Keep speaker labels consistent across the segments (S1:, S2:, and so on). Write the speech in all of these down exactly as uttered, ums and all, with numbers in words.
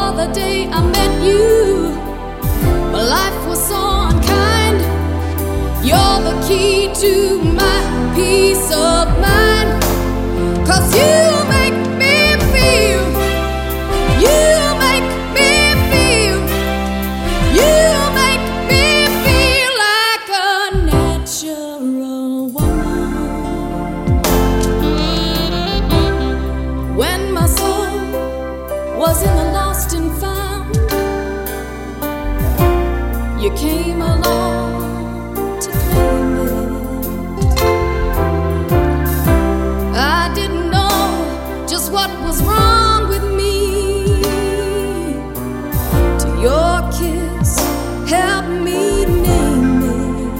S1: before the day I met you, but life was so unkind. You're the key to my peace of mind, 'cause you make me feel, you make me feel, you make me feel like a natural woman. When my soul was in the lost and found, you came along to claim it. I didn't know just what was wrong with me, till your kiss helped me name it.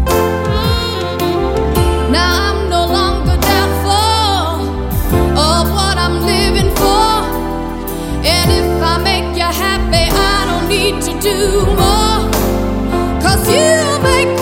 S1: Now I'm no longer doubtful of what I'm living for, and if I make you happy, I don't need to do more, 'cause you make